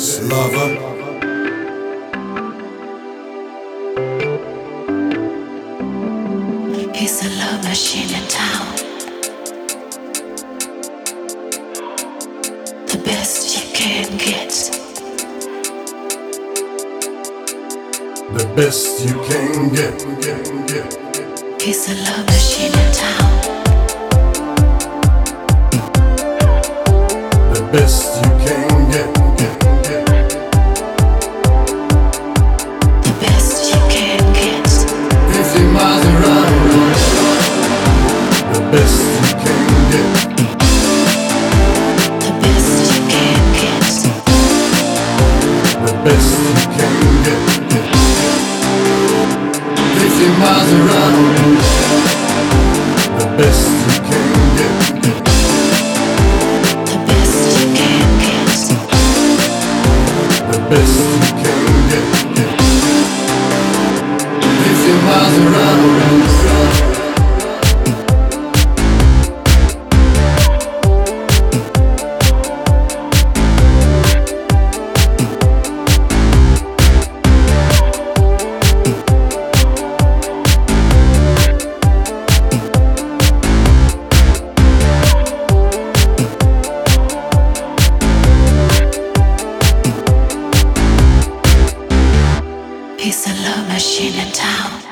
peace lover. He's a love machine in town. The best you can get. The best you can get. He's a love machine in town. The best you can get. The best you can get. 50 miles around. The best you can get. The best you can get. The best you can get. 50 miles around. The best you can get. The best you can get. The best you can get. 50 miles around. He's a love machine in town.